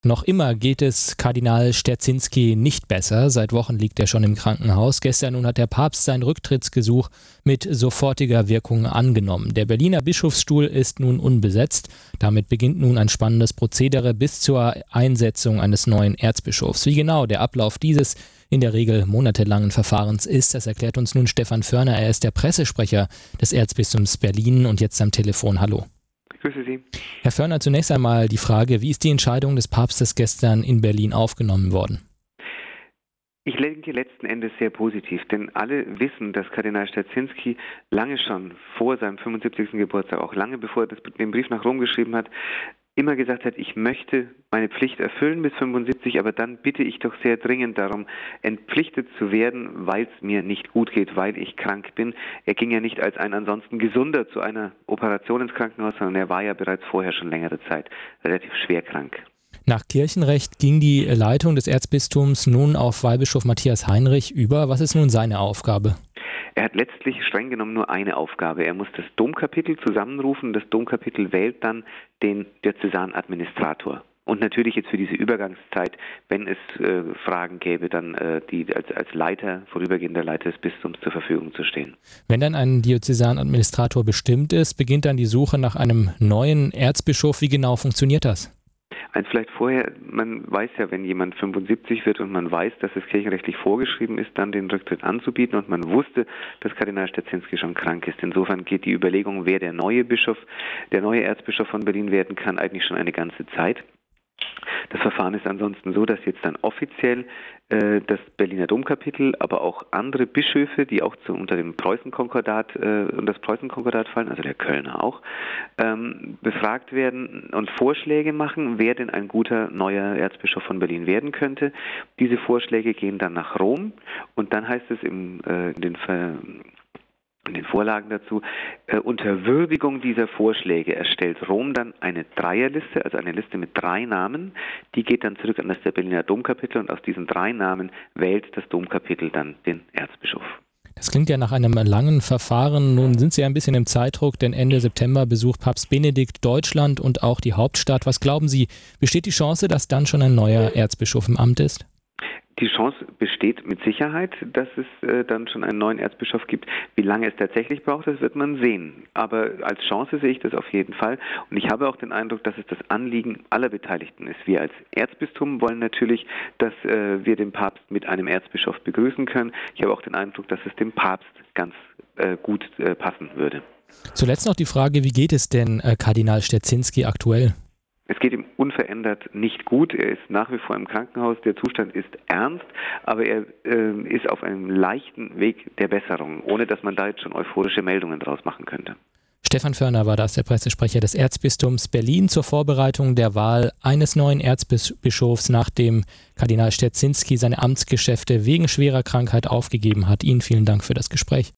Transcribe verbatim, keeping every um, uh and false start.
Noch immer geht es Kardinal Sterczynski nicht besser. Seit Wochen liegt er schon im Krankenhaus. Gestern nun hat der Papst sein Rücktrittsgesuch mit sofortiger Wirkung angenommen. Der Berliner Bischofsstuhl ist nun unbesetzt. Damit beginnt nun ein spannendes Prozedere bis zur Einsetzung eines neuen Erzbischofs. Wie genau der Ablauf dieses in der Regel monatelangen Verfahrens ist, das erklärt uns nun Stefan Förner. Er ist der Pressesprecher des Erzbistums Berlin und jetzt am Telefon. Hallo. Grüße Sie. Herr Förner, zunächst einmal die Frage, wie ist die Entscheidung des Papstes gestern in Berlin aufgenommen worden? Ich denke letzten Endes sehr positiv, denn alle wissen, dass Kardinal Sterczynski lange schon vor seinem fünfundsiebzigsten Geburtstag, auch lange bevor er den Brief nach Rom geschrieben hat, immer gesagt hat, ich möchte meine Pflicht erfüllen bis fünfundsiebzig, aber dann bitte ich doch sehr dringend darum, entpflichtet zu werden, weil es mir nicht gut geht, weil ich krank bin. Er ging ja nicht als ein ansonsten Gesunder zu einer Operation ins Krankenhaus, sondern er war ja bereits vorher schon längere Zeit relativ schwer krank. Nach Kirchenrecht ging die Leitung des Erzbistums nun auf Weihbischof Matthias Heinrich über. Was ist nun seine Aufgabe? Er hat letztlich streng genommen nur eine Aufgabe. Er muss das Domkapitel zusammenrufen. Das Domkapitel wählt dann den Diözesanadministrator. Und natürlich jetzt für diese Übergangszeit, wenn es äh, Fragen gäbe, dann äh, die als, als Leiter, vorübergehender Leiter des Bistums zur Verfügung zu stehen. Wenn dann ein Diözesanadministrator bestimmt ist, beginnt dann die Suche nach einem neuen Erzbischof. Wie genau funktioniert das? Eins vielleicht vorher, man weiß ja, wenn jemand fünfundsiebzig wird und man weiß, dass es kirchenrechtlich vorgeschrieben ist, dann den Rücktritt anzubieten und man wusste, dass Kardinal Sterczynski schon krank ist. Insofern geht die Überlegung, wer der neue Bischof, der neue Erzbischof von Berlin werden kann, eigentlich schon eine ganze Zeit. Das Verfahren ist ansonsten so, dass jetzt dann offiziell äh, das Berliner Domkapitel, aber auch andere Bischöfe, die auch zu, unter dem Preußenkonkordat äh, und das Preußenkonkordat fallen, also der Kölner auch, ähm, befragt werden und Vorschläge machen, wer denn ein guter neuer Erzbischof von Berlin werden könnte. Diese Vorschläge gehen dann nach Rom und dann heißt es im, äh, in den Ver In den Vorlagen dazu, äh, unter Würdigung dieser Vorschläge erstellt Rom dann eine Dreierliste, also eine Liste mit drei Namen. Die geht dann zurück an das der Berliner Domkapitel und aus diesen drei Namen wählt das Domkapitel dann den Erzbischof. Das klingt ja nach einem langen Verfahren. Nun sind Sie ein bisschen im Zeitdruck, denn Ende September besucht Papst Benedikt Deutschland und auch die Hauptstadt. Was glauben Sie, besteht die Chance, dass dann schon ein neuer Erzbischof im Amt ist? Die Chance besteht mit Sicherheit, dass es äh, dann schon einen neuen Erzbischof gibt. Wie lange es tatsächlich braucht, das wird man sehen. Aber als Chance sehe ich das auf jeden Fall. Und ich habe auch den Eindruck, dass es das Anliegen aller Beteiligten ist. Wir als Erzbistum wollen natürlich, dass äh, wir den Papst mit einem Erzbischof begrüßen können. Ich habe auch den Eindruck, dass es dem Papst ganz äh, gut äh, passen würde. Zuletzt noch die Frage, wie geht es denn äh, Kardinal Sterczynski aktuell? Es geht ihm unverändert nicht gut. Er ist nach wie vor im Krankenhaus. Der Zustand ist ernst, aber er äh, ist auf einem leichten Weg der Besserung, ohne dass man da jetzt schon euphorische Meldungen draus machen könnte. Stefan Förner war das, der Pressesprecher des Erzbistums Berlin zur Vorbereitung der Wahl eines neuen Erzbischofs, nachdem Kardinal Sterczynski seine Amtsgeschäfte wegen schwerer Krankheit aufgegeben hat. Ihnen vielen Dank für das Gespräch.